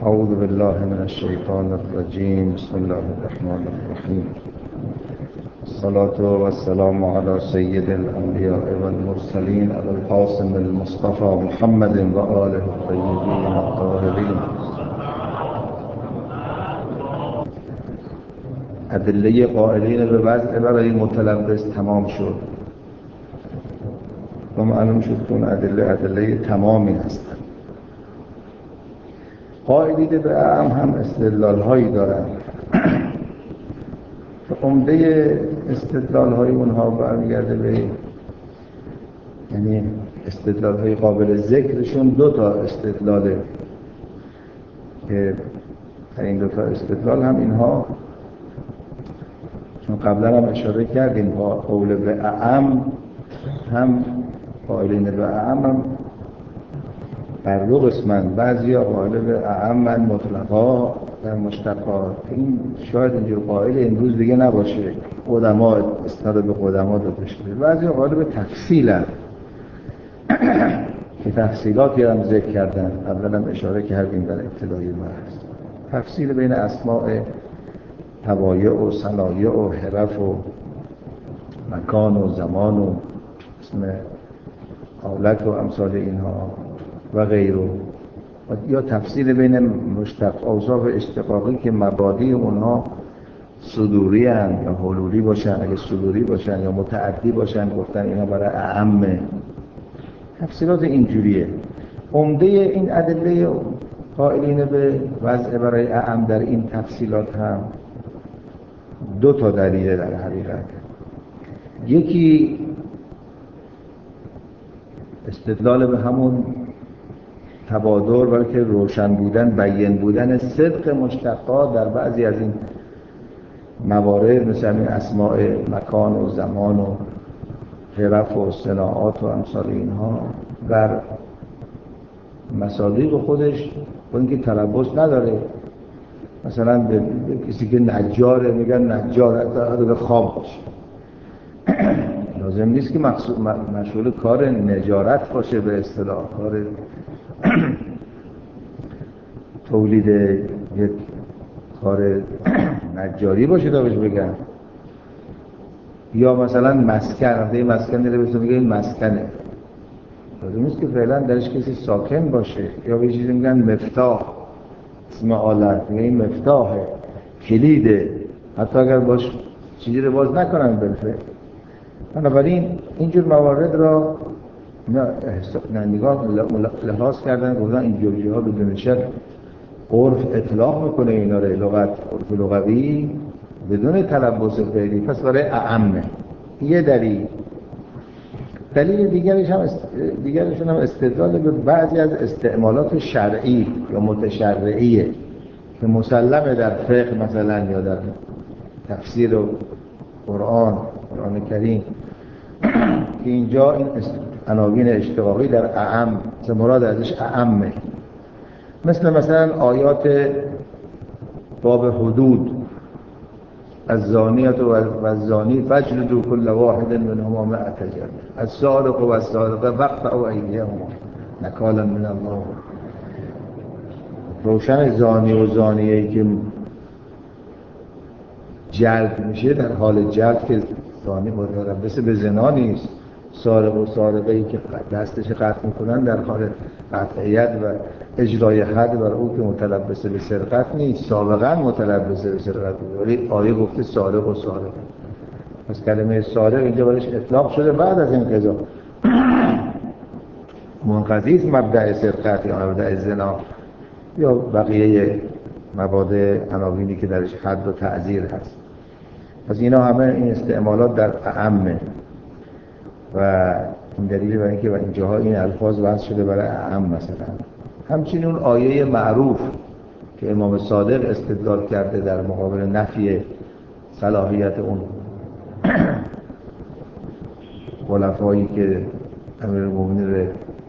اعوذ بالله من الشیطان الرجیم. بسم الله الرحمن الرحیم. الصلاة والسلام على سید الانبیاء والمرسلین ابی القاسم المصطفى محمد و آله الطیبین الطاهرین. ادله قائلین به وضع برای متلبس تمام شد و معلوم شد که اون ادله تمامی هستند. قائلین به اعم هم استدلال هایی دارند که عمده استدلال های اونها برمیگرده به یعنی استدلال های قابل ذکرشون دو تا استدلاله که این دو تا استدلال هم اینها چون قبلا هم اشاره کردیم با قول به اعم هم قائلین به اعم هم بر دو قسمن، بعضی ها قائل به اعم مطلقا در مشتقات. این شاید اینجور قائل امروز دیگه نباشه، قدما استاد به قدما داده شده. بعضی ها قائل به تفصیل هم که تفصیلاتی هم ذکر کردن، قبلا هم اشاره کردیم در ابتدای بحث. تفصیل بین اسماء طبایع و صنایع و حرف و مکان و زمان و اسم حالت و امثال اینها و غیره، یا تفصیل بین مشتق اوصاف اشتقاقی که مبادی اونها صدوری هستند یا حلولی باشن، اگه صدوری باشن یا متعدی باشن گفتن اینا برای اعمه. تفصیلات اینجوریه. عمده این ادله قائلین به وضع برای اعم در این تفصیلات هم دو تا دلیل در حقیقت. یکی استدلال به همون تبادر، بلکه روشن بودن، بیان بودن صدق مشتقات در بعضی از این موارد، مثل این اسماء مکان و زمان و حرف و صناعات و امثال اینها، در مصادیق خودش با اینکه تلبس نداره. مثلا به کسی که نجاره میگن نجار به خواب باشه، لازم نیست که مشغول کار نجارت باشه، به اصطلاح کار تولید یک کار نجاری باشه تا بهش بگن. یا مثلا مسکن میگه این مسکنه، لازم نیست که فعلا درش کسی ساکن باشه. یا به چیزی میگن مفتاح، اسم آلت، میگه این مفتاحه، کلیده، حتی اگر باش چیزی رو باز نکنن بالفعل. بنابراین اینجور موارد را نگاه لحاظ کردن، گفتن اینجوری ها بدون شک عرف اطلاق میکنه اینا رو، لغت عرف لغوی بدون تلبس فعلی، پس برای اعمه. یه دلیل دیگرشون هم استدلال به بعضی از استعمالات شرعی یا متشرعیه که مسلمه در فقه مثلا یا در تفسیر قرآن کریم که اینجا این عناوین اشتقاقی در اعم مراد ازش اعمه. مثلا آیات باب حدود، الزانیة و الزانی فاجلدوا كل واحد منهما 100 جلدة، السارق و السارقة فاقطعوا أيديهما نکالا من الله. روشن زانی و زانیه‌ای که جلد میشه، در حال جلد که زانی متلبس به زنا نیست. سارق و سارقه‌ای که دستش قطع میکنن در حال قطعیت و اجرای حد بر او که متلبس به سرقت نیست، سابقا متلبس به سرقت، ولی آیه گفته سارق و سارقه. پس کلمه سارق اینجا برایش اطلاق شده بعد از این قضا، منقضی است مبدأ سرقت یا مبدأ زنا یا بقیه مبادئ عناوینی که درش حد و تعزیر هست. پس اینا همه این استعمالات در اعمه و این دلیل برای اینکه این جاها این الفاظ وضع شده برای اعم. مثلا همچنین اون آیه معروف که امام صادق استدلال کرده در مقابل نفی صلاحیت اون خلفایی که امیرالمومنین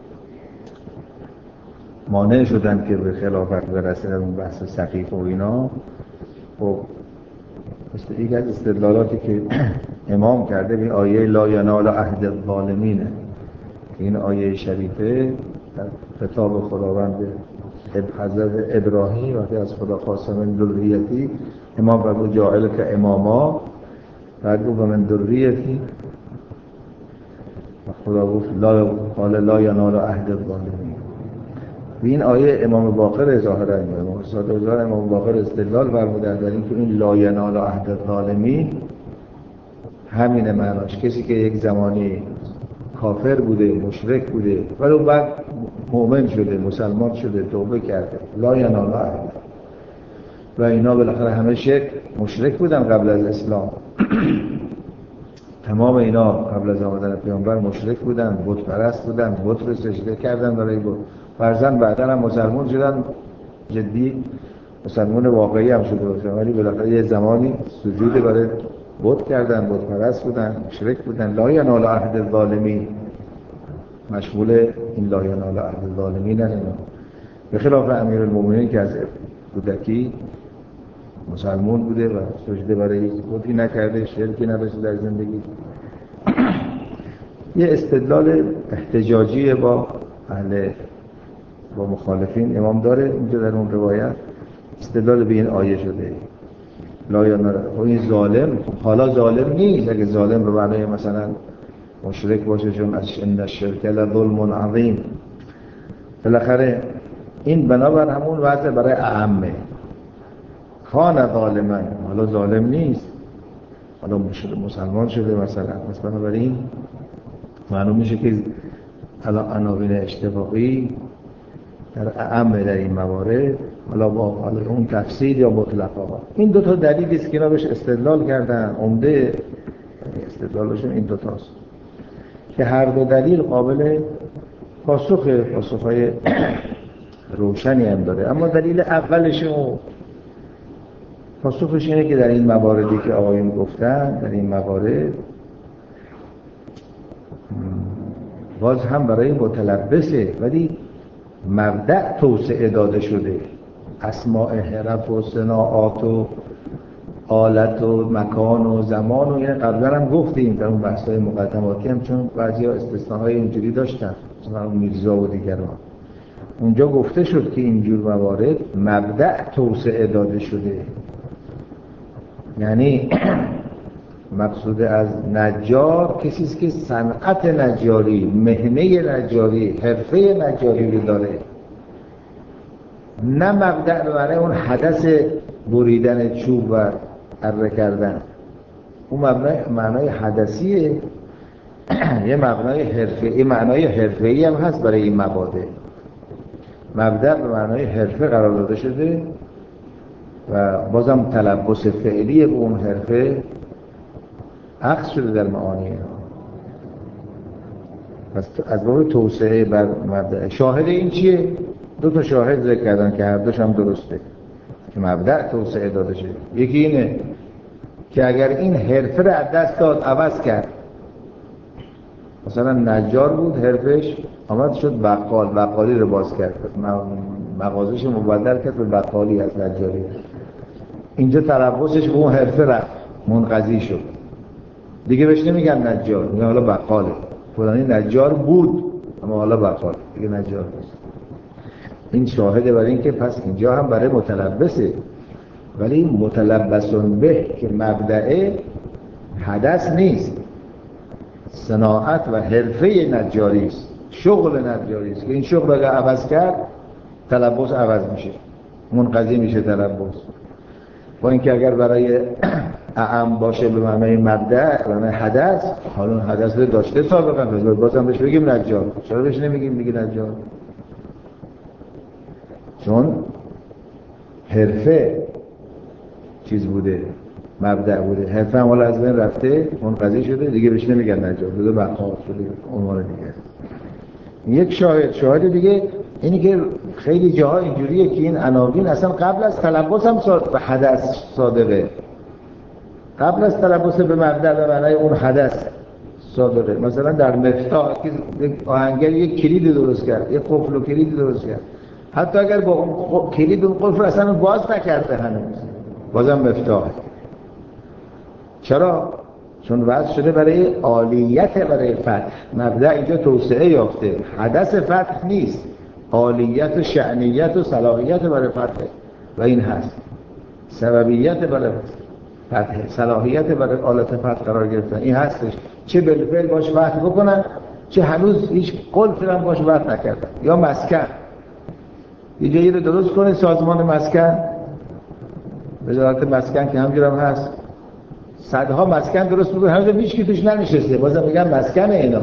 مانع شدن که به خلافت برسه در اون بحث سقیف و اینا. خب یک از استدلالاتی که امام کرده به آیه لا ینال عهد الظالمین، این آیه شریفه در خطاب خداوند حضرت ابراهیم وقتی از خدا خواست من ذریتی امام فرمود جاعل که اماما، بعد گفت من ذریتی و خدا گفت قال لا ینال عهد الظالمین. این آیه امام باقر ظاهرا امام صادق امام باقر استدلال فرمودند در اینکه این لا ینال عهد الظالمین همین معناش، کسی که یک زمانی کافر بوده، مشرک بوده ولی بعد مؤمن شده، مسلمان شده، توبه کرده، لا ینال عهد. و اینا بالاخره همه مشرک بودن قبل از اسلام. تمام اینا قبل از آمدن پیامبر مشرک بودن، بت پرست بودن، بت رو سجده کردن برای بت. فرزند بعدن هم مسلمان شدن، جدی مسلمان واقعی هم شده بودن، ولی بالاخره یه زمانی سجود برای بت کردن، بت پرست بودن، مشرک بودن. لا ینال عهد الظالمین مشمول این لا ینال عهد الظالمین نه. به خلاف امیرالمومنین که از کودکی مسلمان بوده و سجده برای بتی نکرده، شرکی نداشته در زندگی. یه استدلال احتجاجی با مخالفین امام داره اینجا در اون روایت، استدلال به این آیه شده لا ینال. این ظالم حالا ظالم نیست، اگه ظالم رو برای مثلا مشرک باشه، چون ان الشرک لظلم عظیم. بالاخره این بنابر همون وضع برای اعمه کان ظالما، حالا ظالم نیست، حالا مسلمان شده مثلا بنابراین معلوم میشه که عناوین اشتقاقی در اعمه در این موارد، حالا با اون تفسیر یا مطلقا. این دو تا دلیلی است که اینا بهش استدلال کردن. عمده استدلالشون این دو تاست که هر دو دلیل قابل پاسخهای روشنی هم داره. اما دلیل اولشون پاسخش اینه که در این مواردی که آقایون گفتن، در این موارد باز هم برای متلبسه ولی مبدأ توسعه داده شده. اسماء حرف و صناعات و آلت و مکان و زمان و این قبلا هم گفتیم در اون بحث‌های مقدماتی هم، چون بعضی‌ها استثناءهای اینجوری داشتن مثلا میرزا و دیگران. اونجا گفته شد که اینجور موارد مبدأ توسعه داده شده، یعنی مقصود از نجار کسی است که صنعت نجاری، مهنه نجاری، حرفه نجاری رو داره، نه مبدأ به معنی اون حدث بریدن چوب و اره کردن. اون معنای حدثیه، یه معنای حرفه‌ای، معنای حرفه‌ای هم هست برای این مباده. مبدأ به معنای حرفه قرار داده شده و بازم تلبس فعلی به اون حرفه عکس شده در معانی. پس از باب توسعه بر مبدأ. شاهد این چیه؟ دو تا شاهد ذکر کردن که هر دوش هم درسته که مبدأ توسعه داده شده. یکی اینه که اگر این حرفه رو از دست داد عوض کرد، مثلا نجار بود حرفش، آمد شد بقال، بقالی رو باز کرد، مغازه‌ش مبدل کرد به بقالی از نجاری، اینجا تلبسش به اون حرفه رفت، منقضی شد، دیگه بهش نمیگن نجار، میگن حالا بقاله. فلانی نجار بود اما حالا بقال، دیگه نجار نیست. این شاهده برای این که پس اینجا هم برای متلبسه، ولی متلبسون به که مبدأ حدث نیست، صناعت و حرفه نجاری است، شغل نجاری است که این شغل رو عوض کرد تلبس عوض میشه، منقضی میشه تلبس. با اینکه اگر برای اعم باشه به معنای مبدأ، به معنای حدث، حالا حدث رو داشته سابقا، بازم بهش بگیم نجار. چرا بهش نمیگیم دیگه نجار؟ چون حرفه چیز بوده، مبدأ بوده، حرفه هم حالا از بین رفته، منقضی شده، دیگه بهش نمیگن نجار، بوده بقال شده، عنوان دیگه. یک شاهد دیگه اینی که خیلی جاها اینجوریه که این عناوین اصلا قبل از تلبس هم به حدث صادقه، قبل از تلبس به مبدأ به معنای اون حدث صادقه. مثلا در مفتاح که آهنگر یک کلید درست کرد، یک قفل و کلید درست کرد، حتی اگر با اون کلید اون قفل اصلا باز نکرده هنوز، بازم مفتاح. چرا؟ چون وضع شده برای عالیت، برای فتح. مبدأ اینجا توسعه یافته، حدث فتح نیست، عالیت و شأنیت و صلاحیت برای فتح و این هست. سببیت برای فتح، صلاحیت برای آلت فتح قرار گرفتن این هستش. چه بالفعل باش فتح بکنن، چه هنوز هیچ قلت هم باش فتح نکردن. یا مسکن، یه جایی رو درست کنه سازمان مسکن، وزارت مسکن که همجور هم هست، صدها مسکن درست میکنه، هنوز هیچ کی توش ننشسته، بازم میگن مسکن اینا.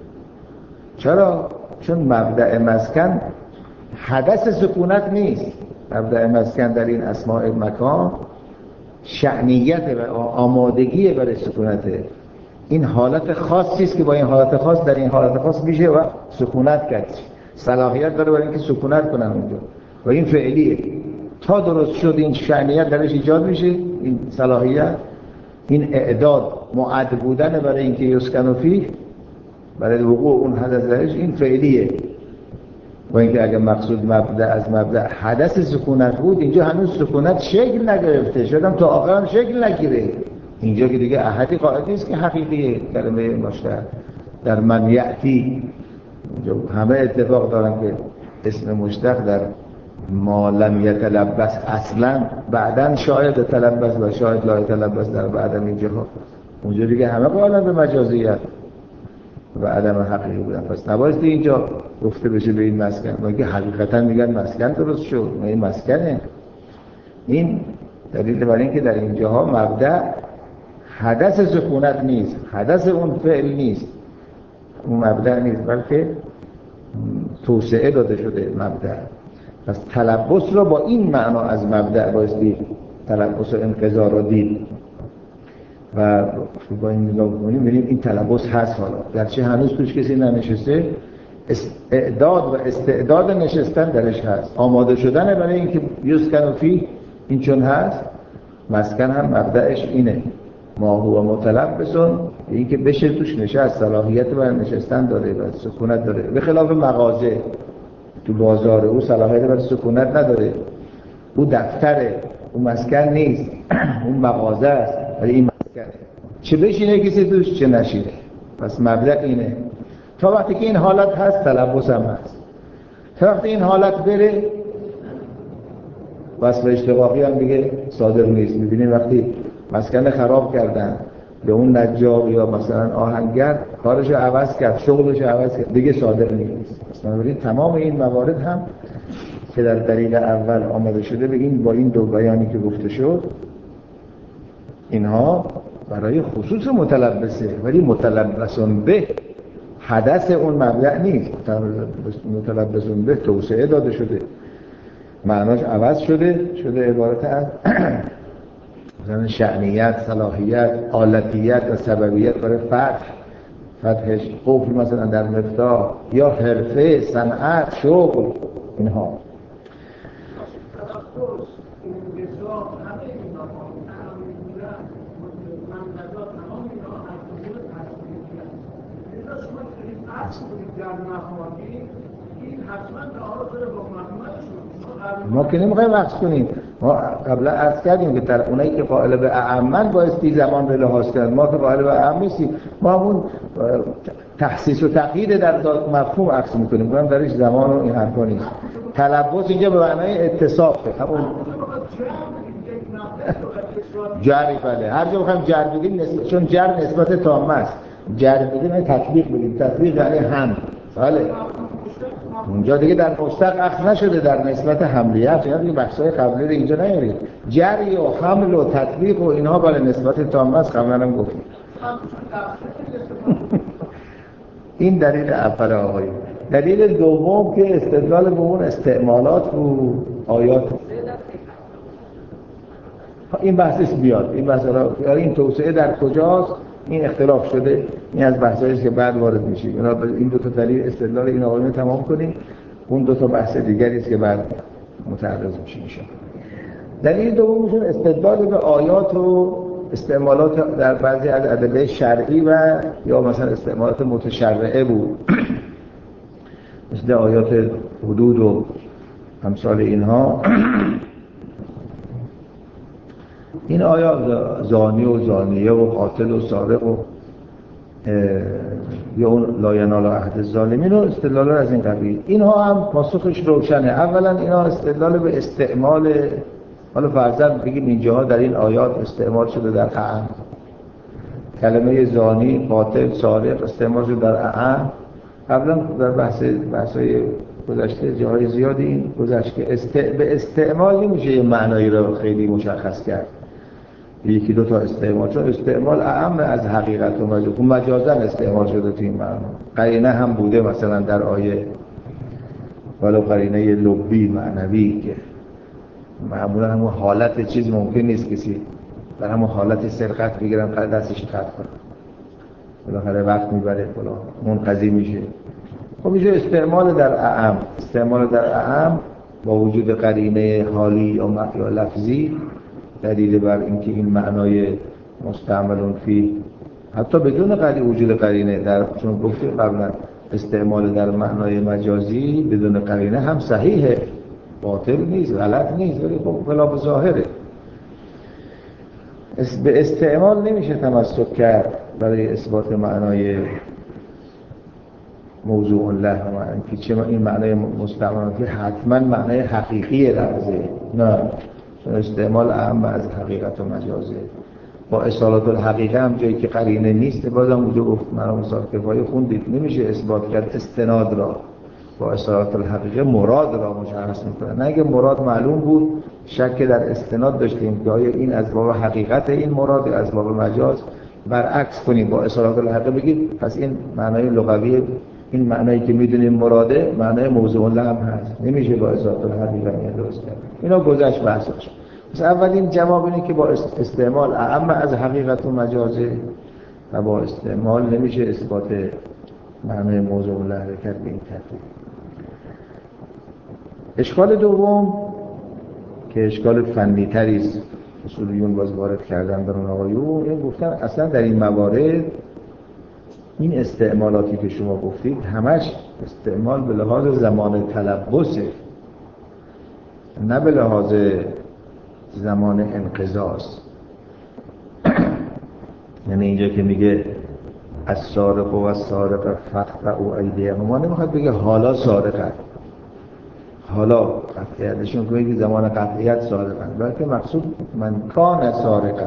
چرا؟ چون مبدأ مسکن حدث سکونت نیست. مبدأ مسکن در این اسماء مکان شأنیت و آمادگی برای سکونته. این حالت خاصی است که با این حالت خاص در این حالت خاص میشه و سکونت کرد، صلاحیت داره برای اینکه سکونت کنن اونجا و این فعلیه. تا درست شد این شأنیت درش ایجاد میشه، این صلاحیت، این اعداد معد بودن برای اینکه یسکن فیه، برای وقوع اون حدث درش، این فعلیه. و اینکه اگر مقصود مبدأ از مبدأ حدث سکونت بود، اینجا هنوز سکونت شکل نگرفته، شدم تا آخر هم شکل نگیره. اینجا که دیگه احدی قاعد نیست که حقیقیه کلمه مشتق در من یأتی. همه اتفاق دارن که اسم مشتق در ما لم یتلبس اصلا بعدن شاید تلبس و شاید لا یتلبس در بعدن اینجا ها. اونجا دیگه همه قائلن به مجازیت و عدم حقیقی بودن. پس نبایستی اینجا گفته بشه به این مسکن، مگه حقیقتا میگن مسکن درست شد، این مسکنه. این دلیل بر این که در اینجاها مبدأ حدث سکونت نیست، حدث اون فعل نیست، اون مبدأ نیست، بلکه توسعه داده شده مبدأ. پس تلبس رو با این معنا از مبدأ بایستی تلبس و انقضا رو دید و با این نگاه کنیم ببینیم این تلبس هست. حالا گرچه هنوز توش کسی ننشسته، اعداد و استعداد نشستن درش هست، آماده شدن برای اینکه یسکن فیه. این چون هست، مسکن هم مبدأش اینه، ما هو متلبسون، این که بشه توش نشست، صلاحیت برای نشستن داره و سکونت داره. به خلاف مغازه تو بازار، او صلاحیت برای سکونت نداره، او دفتره، او مسکن نیست، اون مغازه است، ولی این مسکن چه بشینه کسی توش چه نشینه. پس مبدأ اینه. تا وقتی که این حالت هست تلبس هم هست. تا وقتی این حالت بره وصف اشتقاقی هم دیگه صادر نیست. میبینیم وقتی مسکن خراب کردن به اون نجار یا مثلا آهنگر، کارشو عوض کرد، شغلشو عوض کرد، دیگه صادر نیست. بنابراین تمام این موارد هم که در دلیل اول آمده شده به این با این دو بیانی که گفته شد، اینها برای خصوص متلبسه، ولی متلبسون به حدث اون مبدأ نیست. متلبسون به توسعه داده شده، معناش عوض شده عبارت از مثلا شأنیت، صلاحیت، آلتیت و سببیت برای فتحش، قفل مثلا در مفتاح، یا حرفه، صنعت، شغل، اینها. ما که نمیخوایم وقت کنیم. ما قبلا عرض کردیم که اونایی که قائل به اعمن بایستی زمان به لحاظ کرد، ما که قائل به اعم نیستیم. ما همون تخصیص و تقیید در مفهوم عکس میکنیم، کنم درش زمان و این حرفا نیست. تلبس اینجا به معنای اتصافه، همون جری. بله، هر جا بخوایم جر بگیم چون جر نسبت تامه است، جر بگیم تطبیق بگیم، تطبیق یعنی هم. بله، اونجا دیگه در مشتق اخذ نشده در نسبت حملیت، یعنی بحث‌های قبلی رو اینجا نیارید. جری و حمل و تطبیق و اینها برای نسبت تامه است، قبلا هم گفتیم. این دلیل اول آقایی. دلیل دوم که استدلال به اون استعمالات و آیات، این بحثش بیاد، این بحث این توسعه در کجاست، این اختلاف شده، این از بحثایی که بعد وارد میشه. این دو تا دلیل استدلال این آقایون تمام کنیم، اون دو تا بحث دیگری است که بعد متعرض میشه. دلیل دومشون استدلال به آیات و استعمالات در بعضی از ادله شرعی و یا مثلا استعمالات متشرعه بود، مثل آیات حدود و امثال اینها. این آیات زانی و زانیه و قاتل و سارق و یا اون لا ینال عهد الظالمین و استدلال از این قبیل. اینها هم پاسخش روشنه. اولا اینا استدلال به استعمال، حالا فرضاً بگیم اینجاها در این آیات استعمال شده در اعم، کلمه زانی، قاتل، سارق استعمال شده در اعم. قبلا در بحث‌های گذشته جاهای زیادی این گذشت که به استعمال نمیشه یه معنایی رو خیلی مشخص کرد، یکی دو تا استعمال، چون استعمال اعم از حقیقت و مجاز، اون مجازاً استعمال شده تو این معنا. قرینه هم بوده مثلا در آیه، ولو قرینه لبی معنوی که معمولا همون حالت چیز ممکن نیست کسی در همون حالت سرقت بگیرن دستش قطع کنه، بالاخره وقت میبره فلان منقضی میشه. خب میشه استعمال در اعم. استعمال در اعم با وجود قرینه حالی یا لفظی دلیل بر اینکه این معنای مستعملون فی، حتی بدون وجود قرینه، در چون گفتیم قبلا استعمال در معنای مجازی بدون قرینه هم صحیحه، باطل نیست، غلط نیست، ولی خب خلاف ظاهره. به استعمال نمیشه تمسک کرد برای اثبات معنای موضوع له، که چه این معنای مستعمل که حتما معنای حقیقی لفظه، نه، چون استعمال اهم از حقیقت و مجازه. با اصالات الحقیقه هم جایی که قرینه نیست بازم اونجا گفت مرا مثال کفایه خوندید، نمیشه اثبات کرد استناد را با اصالات الحقیقه مراد را مشخص میکنه. نه اگه مراد معلوم بود شک در استناد داشتیم که آیا این از باب حقیقت این مراد از باب مجاز، برعکس کنیم با اصالات الحقیقه بگید پس این معنای لغوی، این معنایی که میدونیم مراده معنای موضوع لهم هست، نمیشه با اصالات الحقیقه درست کرد. اینا گذشت بحثش. پس اولین جواب اینه که با استعمال اعم از حقیقت و مجازه و با استعمال نمیشه اثبات معنای موضوع له کرد به این ترتیب. اشکال دوم که اشکال فنی تری است، اصولیون باز وارد کردن در اون آقایون، این گفتن اصلا در این موارد این استعمالاتی که شما گفتید همش استعمال به لحاظ زمان تلبسه، نه به لحاظ زمان انقضاست. یعنی اینجا که میگه السارق و السارقه فاقطعوا ایدیهما، نمیخواد بگه حالا سارقن، حالا قطعیتشون که زمان قطعیت سارقن، بلکه مقصود من کان سارقن،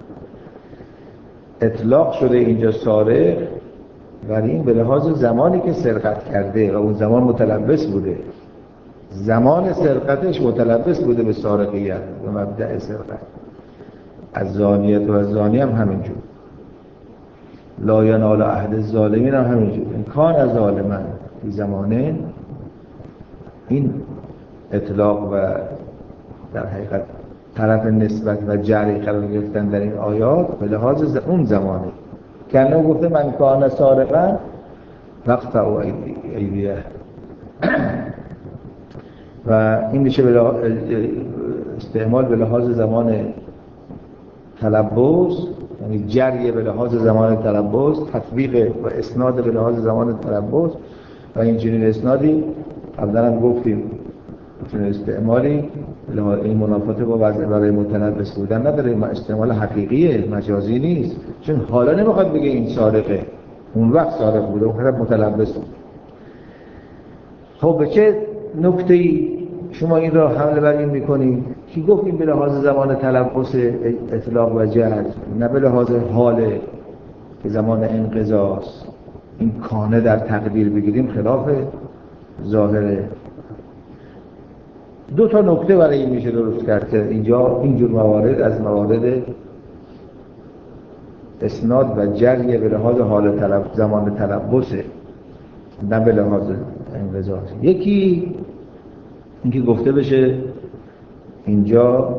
اطلاق شده اینجا سارق ولی این به لحاظ زمانی که سرقت کرده و اون زمان متلبس بوده، زمان سرقتش متلبس بوده به سارقیت و مبدأ سرقت. از زانیت و از زانی هم همینجور، لا ینال عهد الظالمین هم همینجور. این کان از ظالمن این زمانه، این اطلاق و در حقیقت طرف نسبت و جری قرار گرفتن در این آیات به لحاظ اون زمانه که انه گفته من کان سارقا فاقطعوا ایدیه، و این میشه استعمال به لحاظ زمان تلبس، یعنی جریه به لحاظ زمان تلبس، تطبیق و اسناد به لحاظ زمان تلبس. و این چنین اسنادی قبلا هم گفتیم چنین استعمالی این منافات با وضع برای متلبس بودن نداره، استعمال حقیقیه، مجازی نیست. چون حالا نمیخواد بگه این سارقه، اون وقت سارق بوده، اون وقت متلبس بود. خب به چه نکته‌ای شما این را حمله بر این میکنید؟ کی گفت این به لحاظ زمان تلبس اطلاق و جهل، نه به لحاظ حال که زمان انقضاست. این کانه در تقدیر بگیریم خلاف ظاهره. دو تا نکته برای این میشه درست کرد که اینجا اینجور موارد از موارد اسناد و جریه به لحاظ حال زمان تلبسه، نه به لحاظ انقضاست. یکی اینکه گفته بشه اینجا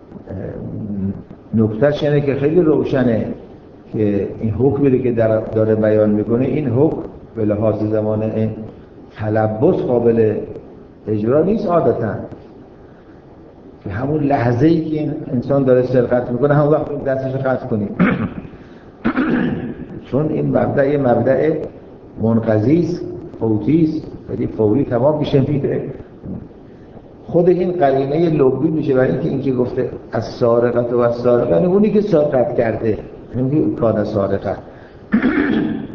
نکتهش اینه که خیلی روشنه که این حکمی که داره بیان میکنه، این حکم به لحاظ زمان تلبس قابل اجرا نیست عادتاً، که همون لحظه‌ای که این انسان داره سرقت میکنه همون وقت دستش قطع کنیم. چون این مبدأ منقضی است، فوتی است، ولی فوری تمام میشه میره. خود این قرینه لبی میشه برای اینکه این که گفته از سارقت و از سارقه، اونی که سرقت کرده، نمیگه کان سارقت.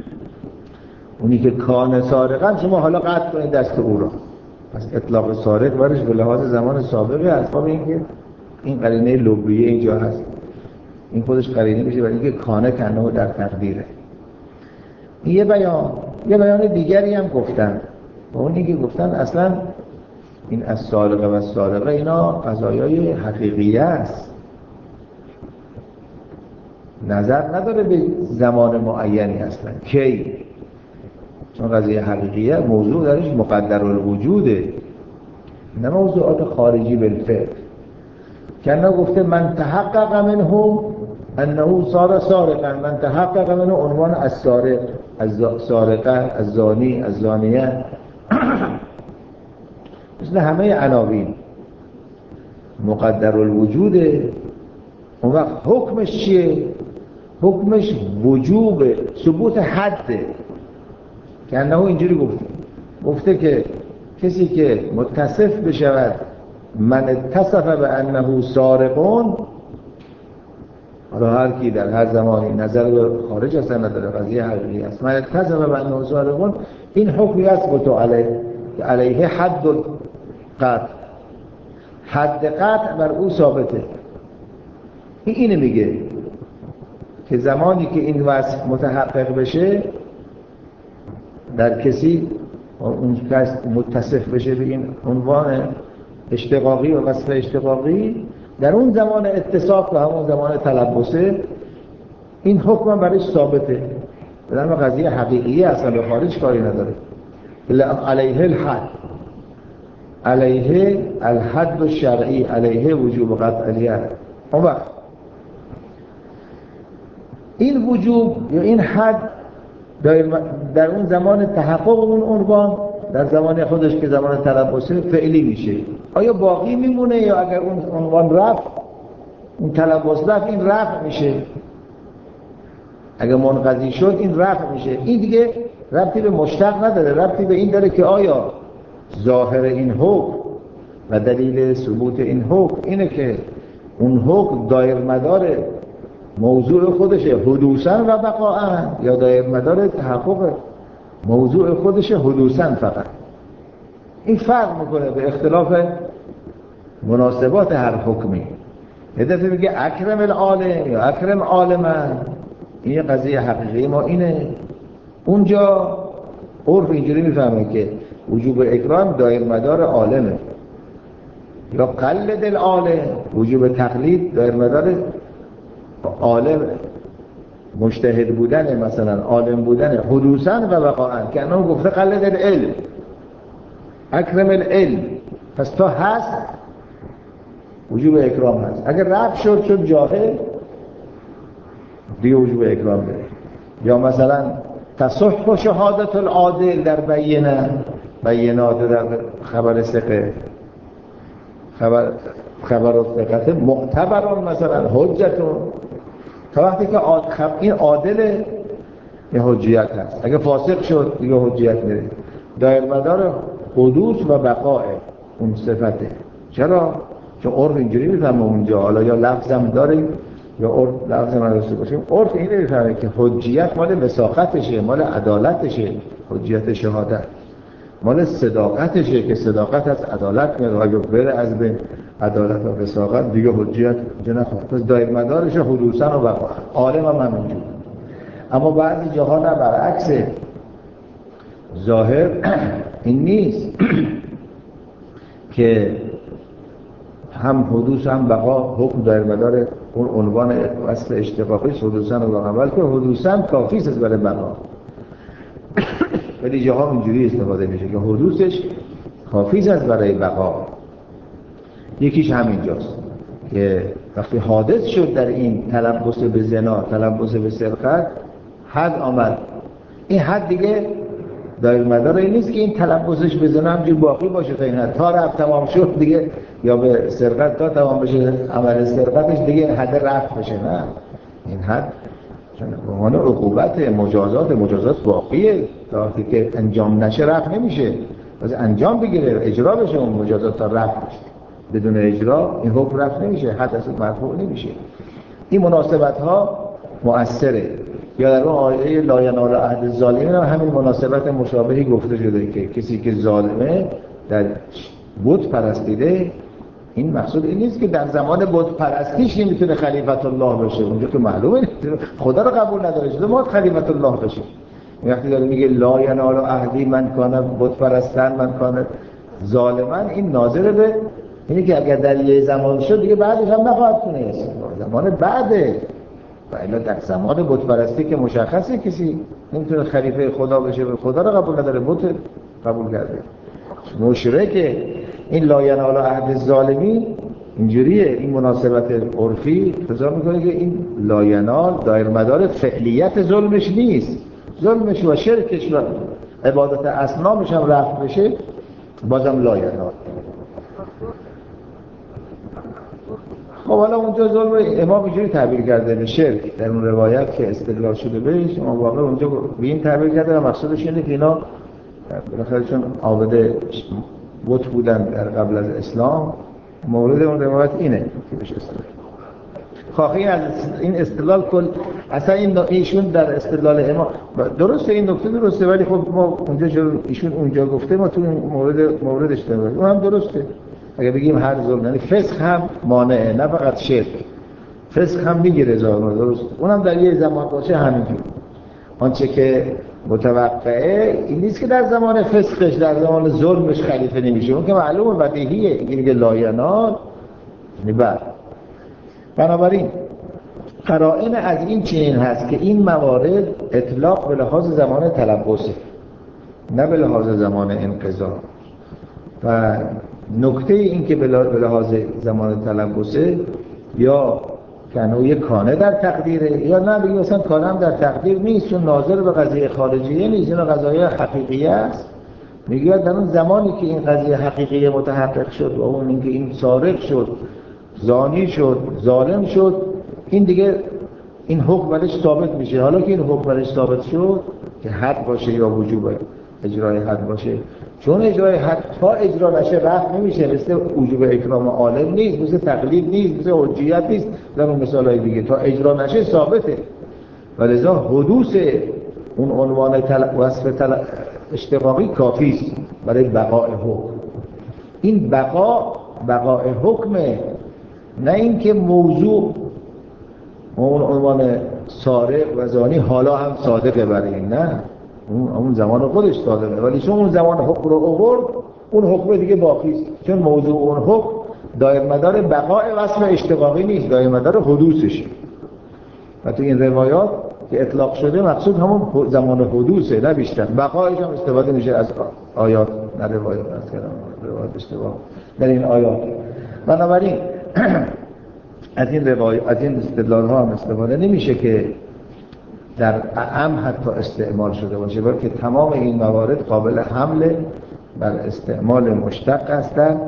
اونی که کان سارقا شما حالا قطع کنید دست او را. پس اطلاق سارق برش به لحاظ زمان سابقه اسباب اینکه این قرینه لغویه اینجا هست، این خودش قرینه میشه برای اینکه کانه کنه در تقدیره. یه بیان دیگری هم گفتن، و اونی که گفتن اصلا این از سارقه و سارقه اینا قضایای حقیقیه است، نظر نداره به زمان معینی هستن کی، چون قضیه حقیقیه موضوع درش مقدر الوجوده، نه موضوعات خارجی بالفعل. کنه گفته من تحقق منه انه صار سارقا، من تحقق منه عنوان از سارق، از سارقه، از زانی، از زانیه، مثل همه عناوین مقدر الوجوده. اون وقت حکمش چیه؟ حکمش وجوب ثبوت حده. که انه اینجوری گفته که کسی که متصف بشود من اتصف به انه سارقون، حالا هر کی در هر زمانی نظر به خارج اصلا نداره، قضیه حقیقی است، من اتصف به انه سارقون، این حکمی است علیه حد قطع، حد قطع بر او ثابته. اینو میگه که زمانی که این وصف متحقق بشه در کسی، اون کس متصف بشه به این عنوان اشتقاقی و وصف اشتقاقی، در اون زمان اتصاف و همون زمان تلبسه این حکم برای ثابته، در اون قضیه حقیقیه اصلا به خارج کاری نداره. علیه الحد، علیه الحد الشرعی، علیه وجوب قطعیه. اون وقت این وجوب یا این حد در اون زمان تحقق اون عنوان، در زمان خودش که زمان تلبسه فعلی میشه. آیا باقی میمونه یا اگر اون عنوان رفت، اون تلبس رفت، این رفع میشه؟ اگر منقضی شد این رفع میشه. این دیگه ربطی به مشتق نداره، ربطی به این داره که آیا ظاهر این حکم و دلیل ثبوت این حکم اینه که اون حکم دایر مدار موضوع خودشه حدوثاً و بقاءً، یا دایر مدار تحقق موضوع خودشه حدوثاً فقط. این فرق میکنه به اختلاف مناسبات هر حکمی. یه دفعه میگه اکرم العالم یا اکرم عالمن، این قضیه حقیقی ما اینه. اونجا عرف اینجوری میفهمه که وجوب اکرام دایر مدار عالمه، یا قلد العالم، وجوب تقلید دایر مدار عالم، مجتهد بودن، مثلا عالم بودن حدوثاً و بقاءً. که انه گفته قلد العلم، اکرم العلم، پس تا هست وجوب اکرام هست. اگر رفع شد جاهل دیگه وجوب اکرام داره. یا مثلا تصح شهادت العادل در بینات در خبر ثقه، خبر ثقت معتبرون، مثلا حجتون، تا وقتی که این عادل یه حجیت هست. اگه فاسق شد دیگه حجیت میره. دایر مدار حدوث و بقاء اون صفته. چرا؟ چون عرف اینجوری میفهمه اونجا، حالا یا لفظم داریم یا عرف لفظ مدرسه باشیم. عرف اینه میفهمه که حجیت مال وثاقتشه، مال عدالتشه، حجیت شهادت مال صداقتشه، که صداقت از عدالت میاد. اگه بره از بین عدالت و وثاقت دیگه حجیت نخواهد. پس دایر مدارش حدوثاً و بقاء. عالم هم همینجور. اما بعضی جاها نه، برعکس ظاهر این نیست که هم حدوث هم بقا حکم دایر مدار اون عنوان وصف اشتقاقی حدوثاً و بقا، بلکه حدوثاً کافی است برای بقا. ولی جاها اینجوری استفاده میشه که حدوثش کافی است برای بقا. یکیش همینجاست که وقتی حادث شد در این تلبس به زنا، تلبس به سرقت، حد آمد. این حد دیگه دایر مدار این نیست که این تلبسش به زنا همجور باقی باشه تا این حد، تا رفت تمام شد دیگه، یا به سرقت تا تمام بشه عمل سرقتش دیگه حد رفت بشه. نه، این حد چون به عنوان عقوبت مجازات باقیه، تا وقتی که انجام نشه رفت نمیشه. از انجام بگیره، اجرا بشه اون مجازات تا رفت بشه. بدون اجرا این حکم رفت نمیشه، حد اصلا مرفوع نمیشه. این مناسبت ها مؤثره. یا در اون آیه لا ینال عهد الظالمین هم همین مناسبت مشابهی گفته شده که کسی که ظالمه در بت پرستیده، این مقصود این نیست که در زمان بت پرستیش نمیتونه خلیفت الله بشه، اونجا که معلومه خدا رو قبول نداره شده ما خلیفت الله بشه. وقتی داره میگه لا ینال عهدی من کان بت پرستن من کان ظالمن، این ناظر به اینه که اگر در یه زمان شد دیگه بعدش هم نخواهد تونست، زمان بعده. و الا در زمان بت پرستی که مشخصه کسی نمیتونه خلیفه خدا بشه، خدا رو قبول نداره، بت قبول کرده. مشرک این لا ینال عهد الظالمین اینجوریه، این مناسبت عرفی اقتضا میکنه که این لا ینال دایر مدار فعلیت ظلمش نیست، ظلمش و شرکش و عبادت اصنامش هم رفع بشه بازم لا ینال. خب حالا اونجا ظلم امام اینجوری تعبیر کرده به شرک در اون روایت که استدلال شده بهش، اما واقعا اونجا به این تعبیر کرده و مقصودش اینه که اینا بالاخره چون عابد بت بودن در قبل از اسلام، مورد اون روایت اینه که بهش استدلال خواهی از این استدلال کل اصلا ایشون در استدلال امام درسته، این نکته درسته، ولی خب ما اونجا ایشون اونجا گفته ما تو موردش داریم، اون هم درسته. اگه بگیم هر ظلم یعنی فسق هم مانعه، نه فقط شرک، فسق هم میگیره ظالم، درست، اونم در یه زمان باشه همینجور. آنچه که متوقعه این نیست که در زمان فسقش در زمان ظلمش خلیفه نمیشه، اون که معلومه بدیهیه، این میگه لا ینال یعنی بعد. بنابراین قرائن از این چنین هست که این موارد اطلاق به لحاظ زمان تلبسه نه به لحاظ زمان انقضا. و نکته این که به لحاظ زمان تلبسه یا کنو یک کانه در تقدیره، یا نه بگیم مثلا کانه هم در تقدیر نیست چون ناظر به قضیه خارجیه نیست، این قضیه حقیقیه است. میگه در اون زمانی که این قضیه حقیقیه متحقق شد و اون اینکه این سارق شد، زانی شد، ظالم شد، این دیگه این حکم برش ثابت میشه. حالا که این حکم برش ثابت شد که حد باشه یا وجوب اجرای حد باشه، چون اجرای حد تا اجرا نشه رفع نمیشه، مثل وجوب اکرام عالم نیست، مثل تقلید نیست، مثل حجیت نیست، در اون مثالهای دیگه تا اجرا نشه ثابته. ولذا حدوث اون عنوان وصف اشتقاقی کافی است برای بقای حکم. این بقای حکمه، نه اینکه موضوع اون عنوان سارق و زانی حالا هم صادقه برای این، نه اون زمان خودش صادقه، ولی چون اون زمان حکم رو آورد اون حکم دیگه باقی است، چون موضوع اون حکم دایر مدار بقای وصف اشتقاقی نیست، دایر مدار حدوثشه. و تو این روایات که اطلاق شده مقصود همون زمان حدوثه نه بیشتر. بقایش هم استفاده میشه از آیات نه روایات، از کلام روایات اشتباه در این آیات. بنابراین از این روایات از این استدلال ها هم استفاده نمیشه که در اعم حتی استعمال شده باشه، بلکه تمام این موارد قابل حمل بر استعمال مشتق هستند.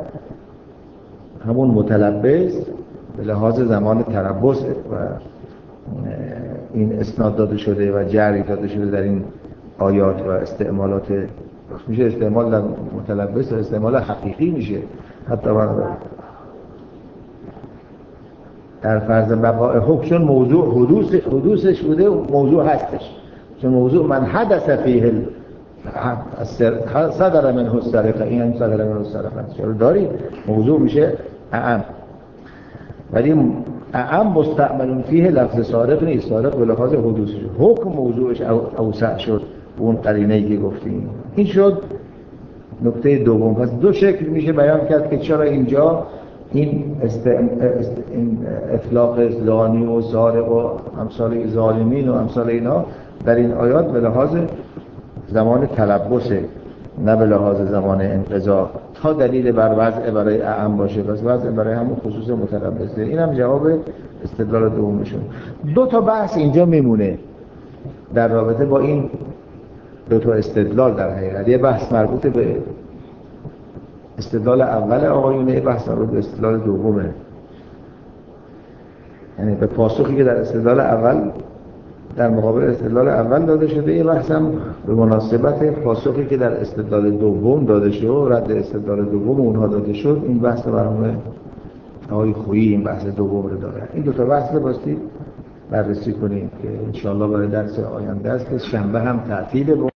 همون متلبس به لحاظ زمان تربص و این اسناد داده شده و جری داده شده در این آیات و استعمالات میشه استعمال در متلبس و استعمال حقیقی میشه. حتی در فرض بقای حکم چون موضوع حدوثش بوده موضوع هستش، چون موضوع من حدث فیه صدر منه السرقه، این هم صدر منه السرقه چرا داری موضوع میشه اعم، ولی اعم مستعمل فیه لفظ سارق نیست، سارق به لحاظ حدوثش، حکم موضوعش اوسع شد به اون قرینه‌ای که گفتیم. این شد نکته دوم. پس دو شکل میشه بیان کرد که چرا اینجا این اطلاق زانی و سارق و امثال ظالمین و امثال اینا در این آیات به لحاظ زمان تلبسه نه به لحاظ زمان انقضا، تا دلیل بر وضع برای اعم باشه، پس وضع برای همون خصوص متلبسه. این هم جواب استدلال دومشون. دو تا بحث اینجا میمونه در رابطه با این دو تا استدلال. در حقیقت یه بحث مربوط به استدلال اول آقایونه، بحث مربوط به استدلال دومه، یعنی به پاسخی که در استدلال اول در مقابل استدلال اول داده شده، یه بحث هم به مناسبت پاسخی که در استدلال دوم داده شد، رد استدلال دوم اونها داده شد. این بحث مرحوم آقای خویی این بحث دوم رو داره. این دو تا بحث باستی بررسی کنیم که انشاءالله برای درس آینده است. شنبه هم تعطیله.